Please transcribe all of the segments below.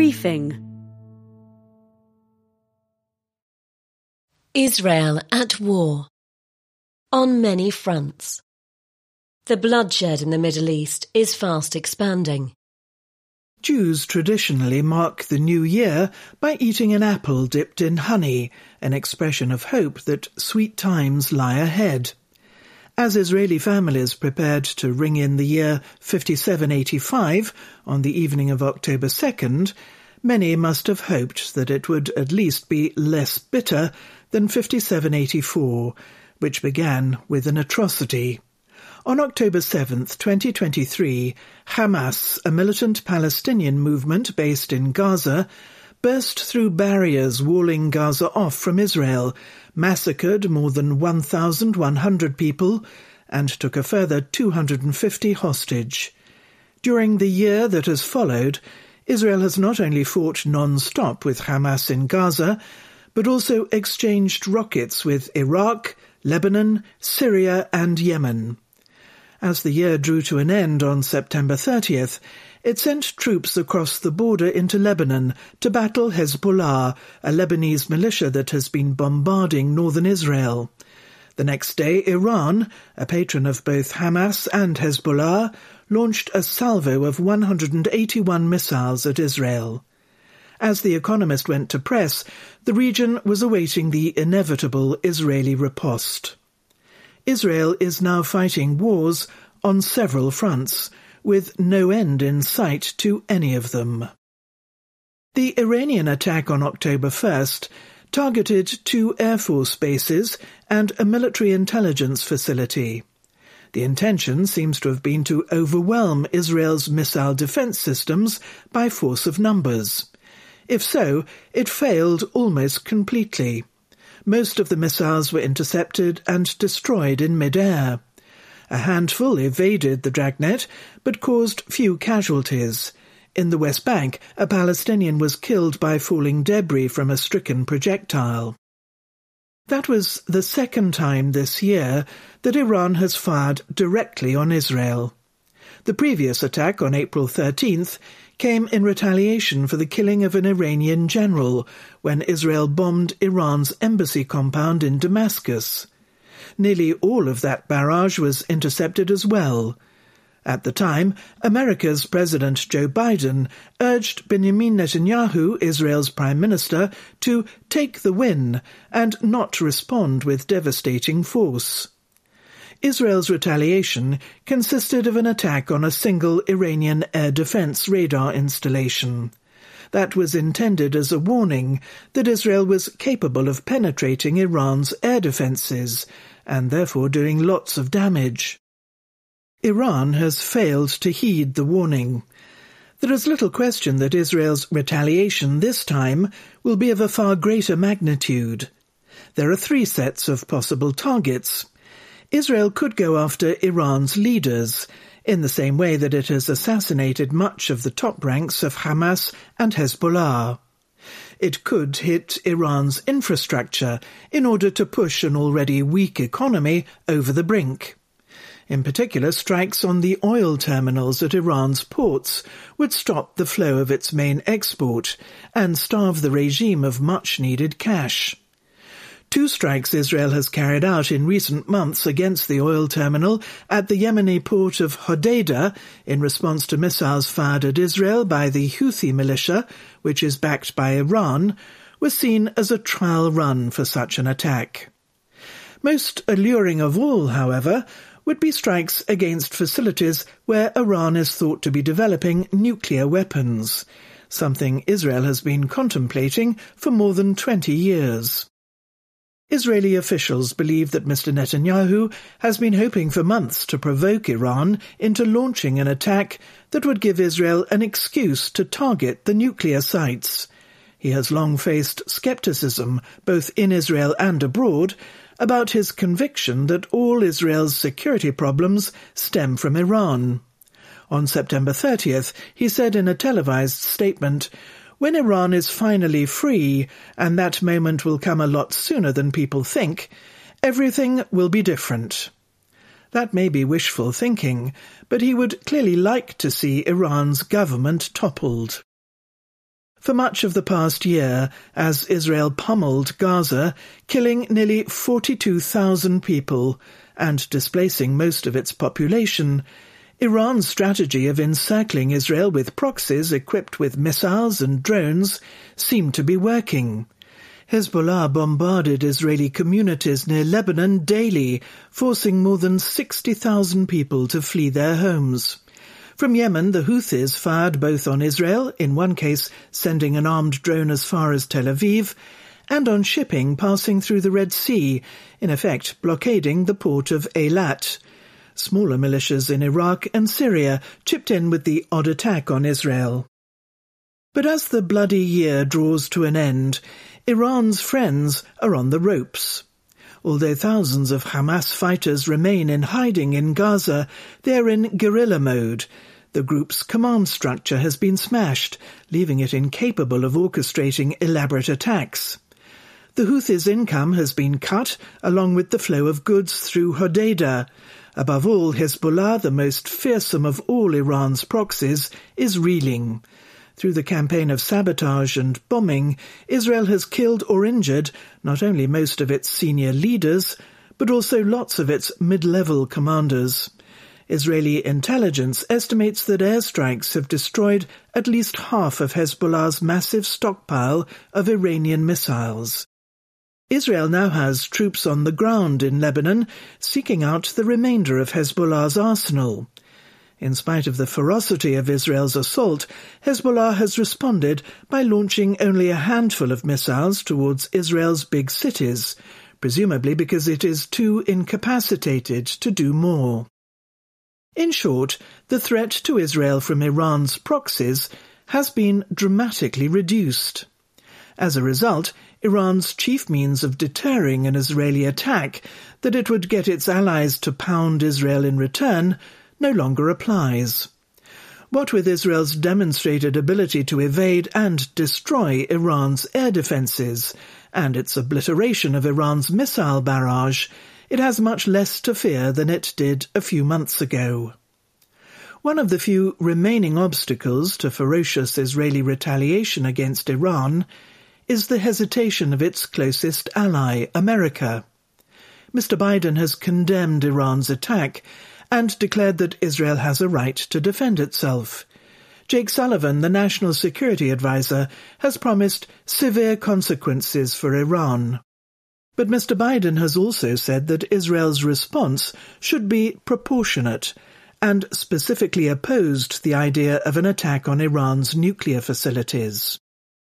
Briefing. Israel at war. On many fronts. The bloodshed in the Middle East is fast expanding. Jews traditionally mark the new year by eating an apple dipped in honey, an expression of hope that sweet times lie ahead. As Israeli families prepared to ring in the year 5785 on the evening of October 2nd, many must have hoped that it would at least be less bitter than 5784, which began with an atrocity. On October 7th, 2023, Hamas, a militant Palestinian movement based in Gaza, burst through barriers walling Gaza off from Israel, massacred more than 1,100 people, and took a further 250 hostage. During the year that has followed, Israel has not only fought non-stop with Hamas in Gaza, but also exchanged rockets with Iraq, Lebanon, Syria and Yemen. As the year drew to an end on September 30th, it sent troops across the border into Lebanon to battle Hezbollah, a Lebanese militia that has been bombarding northern Israel. The next day, Iran, a patron of both Hamas and Hezbollah, launched a salvo of 181 missiles at Israel. As The Economist went to press, the region was awaiting the inevitable Israeli riposte. Israel is now fighting wars on several fronts, with no end in sight to any of them. The Iranian attack on October 1st targeted 2 Air Force bases and a military intelligence facility. The intention seems to have been to overwhelm Israel's missile defense systems by force of numbers. If so, it failed almost completely. Most of the missiles were intercepted and destroyed in mid-air. A handful evaded the dragnet, but caused few casualties. In the West Bank, a Palestinian was killed by falling debris from a stricken projectile. That was the second time this year that Iran has fired directly on Israel. The previous attack on April 13th came in retaliation for the killing of an Iranian general when Israel bombed Iran's embassy compound in Damascus. Nearly all of that barrage was intercepted as well. At the time, America's President Joe Biden urged Benjamin Netanyahu, Israel's Prime Minister, to take the win and not respond with devastating force. Israel's retaliation consisted of an attack on a single Iranian air defense radar installation. That was intended as a warning that Israel was capable of penetrating Iran's air defenses, and therefore doing lots of damage. Iran has failed to heed the warning. There is little question that Israel's retaliation this time will be of a far greater magnitude. There are 3 sets of possible targets. Israel could go after Iran's leaders, in the same way that it has assassinated much of the top ranks of Hamas and Hezbollah. It could hit Iran's infrastructure in order to push an already weak economy over the brink. In particular, strikes on the oil terminals at Iran's ports would stop the flow of its main export and starve the regime of much-needed cash. 2 strikes Israel has carried out in recent months against the oil terminal at the Yemeni port of Hodeidah in response to missiles fired at Israel by the Houthi militia, which is backed by Iran, were seen as a trial run for such an attack. Most alluring of all, however, would be strikes against facilities where Iran is thought to be developing nuclear weapons, something Israel has been contemplating for more than 20 years. Israeli officials believe that Mr. Netanyahu has been hoping for months to provoke Iran into launching an attack that would give Israel an excuse to target the nuclear sites. He has long faced skepticism, both in Israel and abroad, about his conviction that all Israel's security problems stem from Iran. On September 30th, he said in a televised statement, "When Iran is finally free, and that moment will come a lot sooner than people think, everything will be different." That may be wishful thinking, but he would clearly like to see Iran's government toppled. for much of the past year as Israel pummeled Gaza, killing nearly 42,000 people and displacing most of its population. Iran's strategy of encircling Israel with proxies equipped with missiles and drones seemed to be working. Hezbollah bombarded Israeli communities near Lebanon daily, forcing more than 60,000 people to flee their homes. From Yemen, the Houthis fired both on Israel, in one case sending an armed drone as far as Tel Aviv, and on shipping passing through the Red Sea, in effect blockading the port of Eilat. Smaller militias in Iraq and Syria chipped in with the odd attack on Israel. But as the bloody year draws to an end, Iran's friends are on the ropes. Although thousands of Hamas fighters remain in hiding in Gaza, they are in guerrilla mode. The group's command structure has been smashed, leaving it incapable of orchestrating elaborate attacks. The Houthis' income has been cut, along with the flow of goods through Hodeidah. Above all, Hezbollah, the most fearsome of all Iran's proxies, is reeling. Through the campaign of sabotage and bombing, Israel has killed or injured not only most of its senior leaders, but also lots of its mid-level commanders. Israeli intelligence estimates that airstrikes have destroyed at least half of Hezbollah's massive stockpile of Iranian missiles. Israel now has troops on the ground in Lebanon, seeking out the remainder of Hezbollah's arsenal. In spite of the ferocity of Israel's assault, Hezbollah has responded by launching only a handful of missiles towards Israel's big cities, presumably because it is too incapacitated to do more. In short, the threat to Israel from Iran's proxies has been dramatically reduced. As a result, Iran's chief means of deterring an Israeli attack, that it would get its allies to pound Israel in return, no longer applies. What with Israel's demonstrated ability to evade and destroy Iran's air defences, and its obliteration of Iran's missile barrage, it has much less to fear than it did a few months ago. One of the few remaining obstacles to ferocious Israeli retaliation against Iran is the hesitation of its closest ally, America. Mr. Biden has condemned Iran's attack and declared that Israel has a right to defend itself. Jake Sullivan, the National Security Advisor, has promised severe consequences for Iran. But Mr. Biden has also said that Israel's response should be proportionate and specifically opposed the idea of an attack on Iran's nuclear facilities.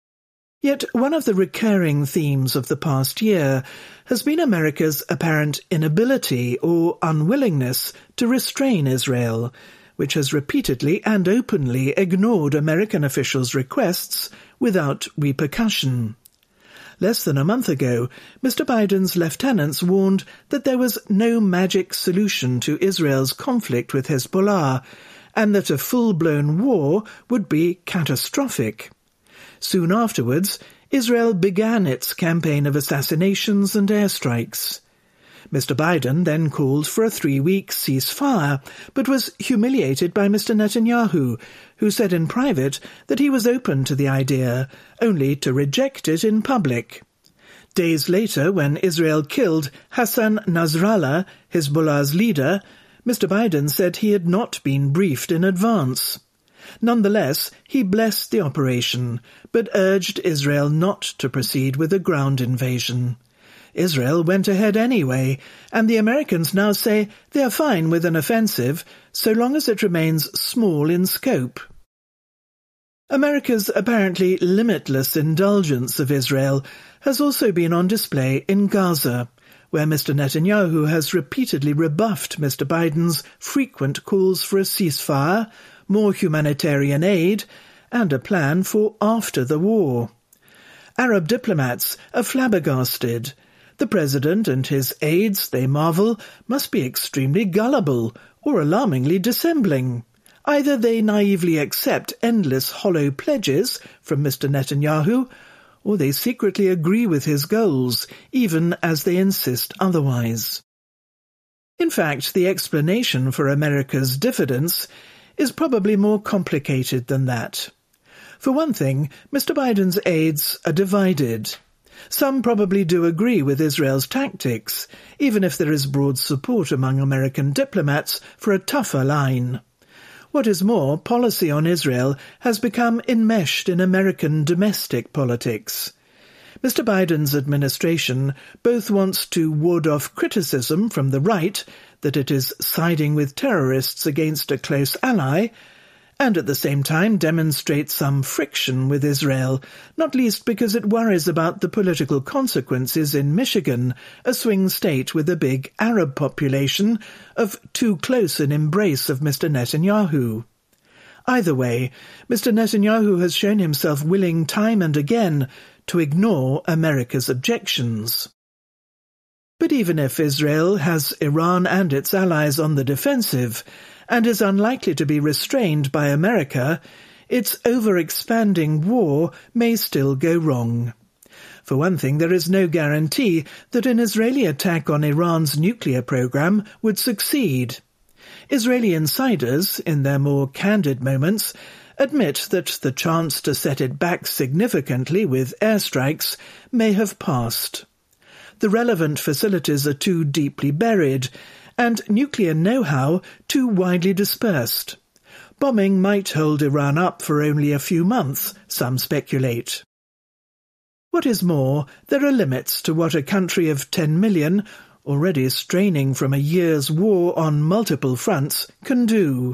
Yet one of the recurring themes of the past year has been America's apparent inability or unwillingness to restrain Israel, which has repeatedly and openly ignored American officials' requests without repercussion. Less than a month ago, Mr. Biden's lieutenants warned that there was no magic solution to Israel's conflict with Hezbollah, and that a full-blown war would be catastrophic. Soon afterwards, Israel began its campaign of assassinations and airstrikes. Mr. Biden then called for a 3-week ceasefire, but was humiliated by Mr. Netanyahu, who said in private that he was open to the idea, only to reject it in public. Days later, when Israel killed Hassan Nasrallah, Hezbollah's leader, Mr. Biden said he had not been briefed in advance. Nonetheless, he blessed the operation, but urged Israel not to proceed with a ground invasion. Israel went ahead anyway, and the Americans now say they are fine with an offensive so long as it remains small in scope. America's apparently limitless indulgence of Israel has also been on display in Gaza, where Mr. Netanyahu has repeatedly rebuffed Mr. Biden's frequent calls for a ceasefire, more humanitarian aid, and a plan for after the war. Arab diplomats are flabbergasted. The president and his aides, they marvel, must be extremely gullible or alarmingly dissembling. Either they naively accept endless hollow pledges from Mr. Netanyahu, or they secretly agree with his goals, even as they insist otherwise. In fact, the explanation for America's diffidence is probably more complicated than that. For one thing, Mr. Biden's aides are divided. Some probably do agree with Israel's tactics, even if there is broad support among American diplomats for a tougher line. What is more, policy on Israel has become enmeshed in American domestic politics. Mr. Biden's administration both wants to ward off criticism from the right that it is siding with terrorists against a close ally, and at the same time demonstrate some friction with Israel, not least because it worries about the political consequences in Michigan, a swing state with a big Arab population, of too close an embrace of Mr. Netanyahu. Either way, Mr. Netanyahu has shown himself willing time and again to ignore America's objections. But even if Israel has Iran and its allies on the defensive, and is unlikely to be restrained by America, its over-expanding war may still go wrong. For one thing, there is no guarantee that an Israeli attack on Iran's nuclear program would succeed. Israeli insiders, in their more candid moments, admit that the chance to set it back significantly with airstrikes may have passed. The relevant facilities are too deeply buried, and nuclear know-how too widely dispersed. Bombing might hold Iran up for only a few months, some speculate. What is more, there are limits to what a country of 10 million, already straining from a year's war on multiple fronts, can do.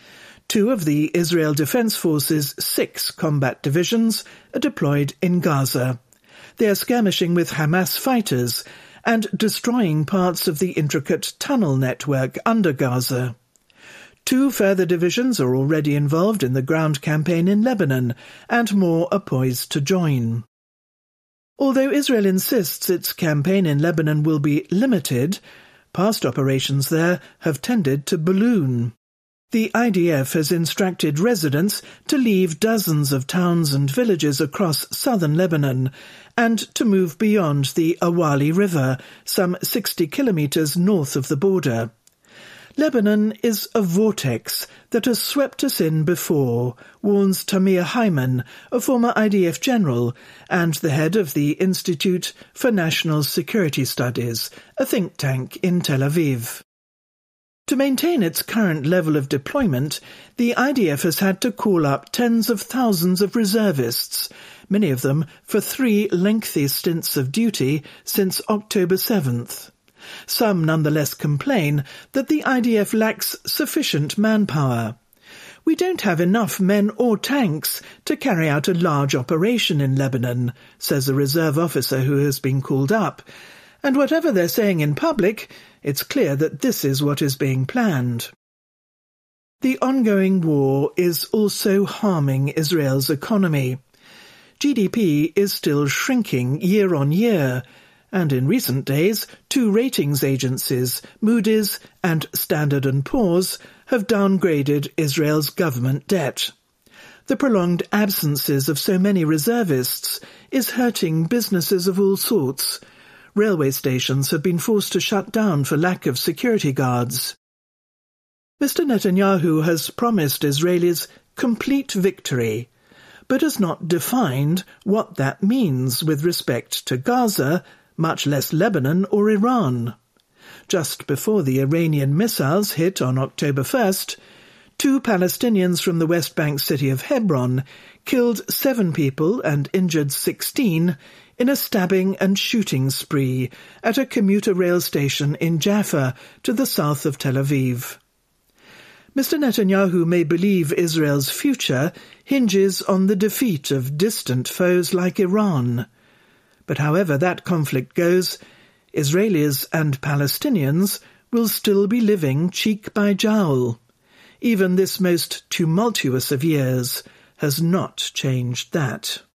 2 of the Israel Defense Force's 6 combat divisions are deployed in Gaza. They are skirmishing with Hamas fighters and destroying parts of the intricate tunnel network under Gaza. 2 further divisions are already involved in the ground campaign in Lebanon, and more are poised to join. Although Israel insists its campaign in Lebanon will be limited, past operations there have tended to balloon. The IDF has instructed residents to leave dozens of towns and villages across southern Lebanon and to move beyond the Awali River, some 60 kilometers north of the border. Lebanon is a vortex that has swept us in before, warns Tamir Hyman, a former IDF general and the head of the Institute for National Security Studies, a think tank in Tel Aviv. To maintain its current level of deployment, the IDF has had to call up tens of thousands of reservists, many of them for 3 lengthy stints of duty since October 7th. Some nonetheless complain that the IDF lacks sufficient manpower. We don't have enough men or tanks to carry out a large operation in Lebanon, says a reserve officer who has been called up. And whatever they're saying in public, it's clear that this is what is being planned. The ongoing war is also harming Israel's economy. GDP is still shrinking year on year, and in recent days 2 ratings agencies, Moody's and Standard & Poor's, have downgraded Israel's government debt. The prolonged absences of so many reservists is hurting businesses of all sorts. Railway stations have been forced to shut down for lack of security guards. Mr. Netanyahu has promised Israelis complete victory, but has not defined what that means with respect to Gaza, much less Lebanon or Iran. Just before the Iranian missiles hit on October 1st, 2 Palestinians from the West Bank city of Hebron killed 7 people and injured 16 in a stabbing and shooting spree at a commuter rail station in Jaffa to the south of Tel Aviv. Mr. Netanyahu may believe Israel's future hinges on the defeat of distant foes like Iran. But however that conflict goes, Israelis and Palestinians will still be living cheek by jowl. Even this most tumultuous of years has not changed that.